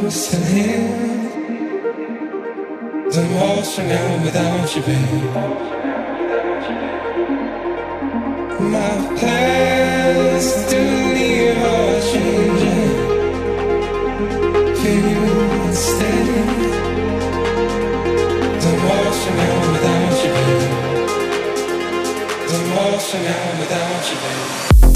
close at hand, the walls are now without you, babe. My plans to leave are changing for you instead. The walls are now without you, babe. The walls are now without you, babe.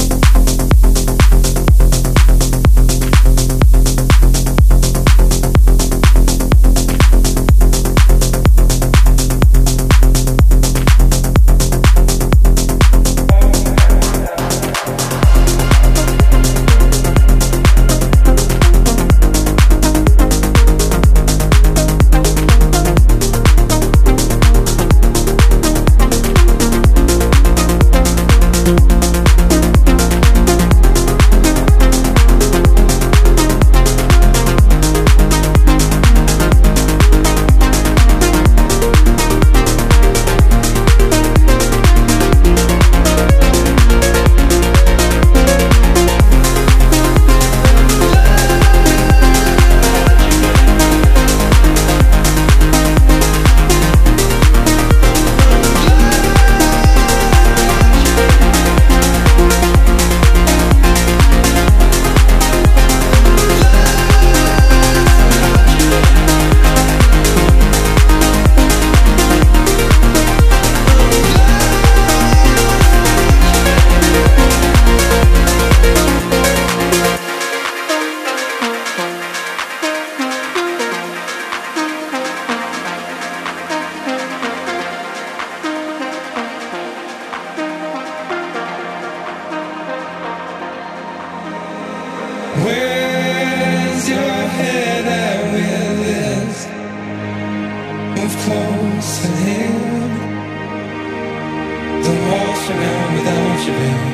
Where's your head at with this? Move close at hand. The walls are now without you, babe.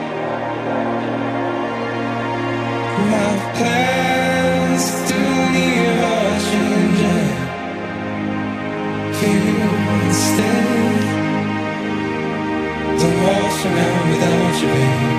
My plans to leave are changing for you instead. The walls are now without you, babe.